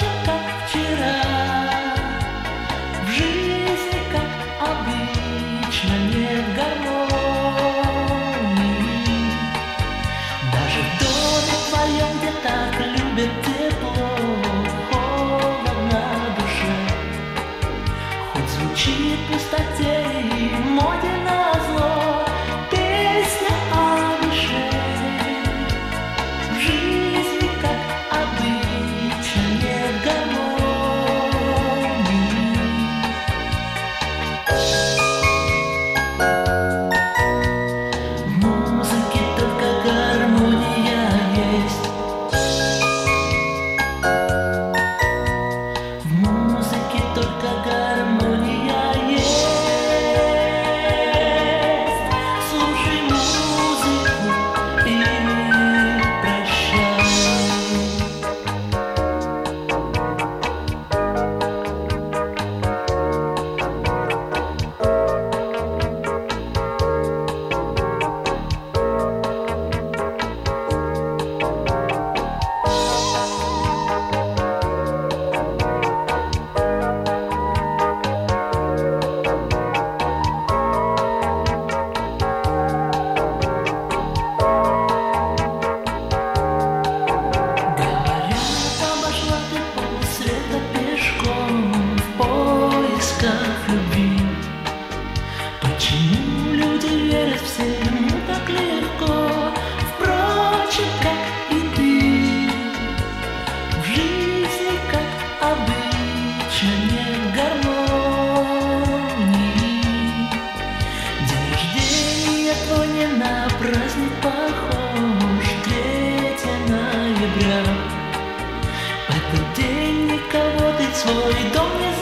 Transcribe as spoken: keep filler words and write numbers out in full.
Впрочем, как вчера, в жизни, как обычно, нет гармонии. Даже в доме твоем, где так любят тепло, холодно на душе. Хоть звучит в пустоте и моде назло песня о душе. В жизни, как обычно, нет гармонии. В музыке только гармония есть. В музыке только гармония есть. Слушай музыку и прощай. Любви. Почему люди верят всему так легко? Впрочем, как и ты, в жизни, как обычно, нет гармонии. День рождения твой не на праздник похож, третьего ноября. В этот день никого ты в свой дом не